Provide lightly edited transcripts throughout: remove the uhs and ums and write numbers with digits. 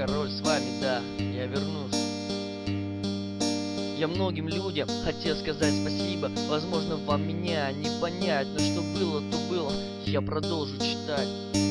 король с вами, да, я вернусь. Я многим людям хотел сказать спасибо. Возможно, вам меня не понять, но что было, то было. Я продолжу читать.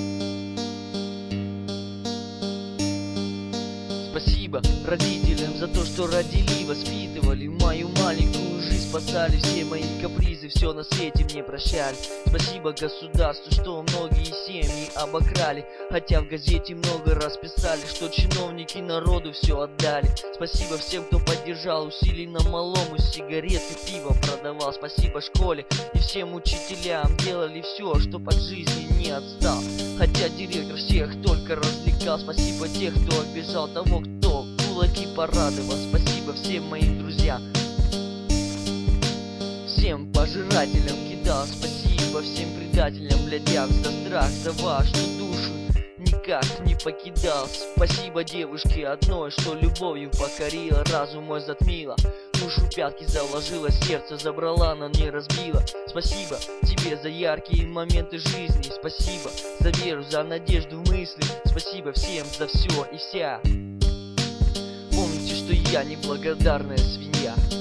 Спасибо родителям за то, что родили, воспитывали мою маленькую жизнь, спасали все мои капризы, все на свете мне прощали. Спасибо государству, что многие семьи обокрали, хотя в газете много раз писали, что чиновники народу все отдали. Спасибо всем, кто поддержал усиленно малому, сигареты, пиво продавал. Спасибо школе и всем учителям, делали все, чтоб от жизни не отстал, хотя директор всех только развлекал. Спасибо тех, кто обижал того, кто кулаки порадовал. Спасибо всем моим друзьям, всем пожирателям кидал. Спасибо всем предателям, блядям, за страх, за вашу душу никак не покидал. Спасибо девушке одной, что любовью покорила, разум мой затмила, душу пятки заложила, сердце забрала, но не разбила. Спасибо тебе за яркие моменты жизни, спасибо за веру, за надежду в мысли. Спасибо всем за все и вся. Помните, что я неблагодарная свинья.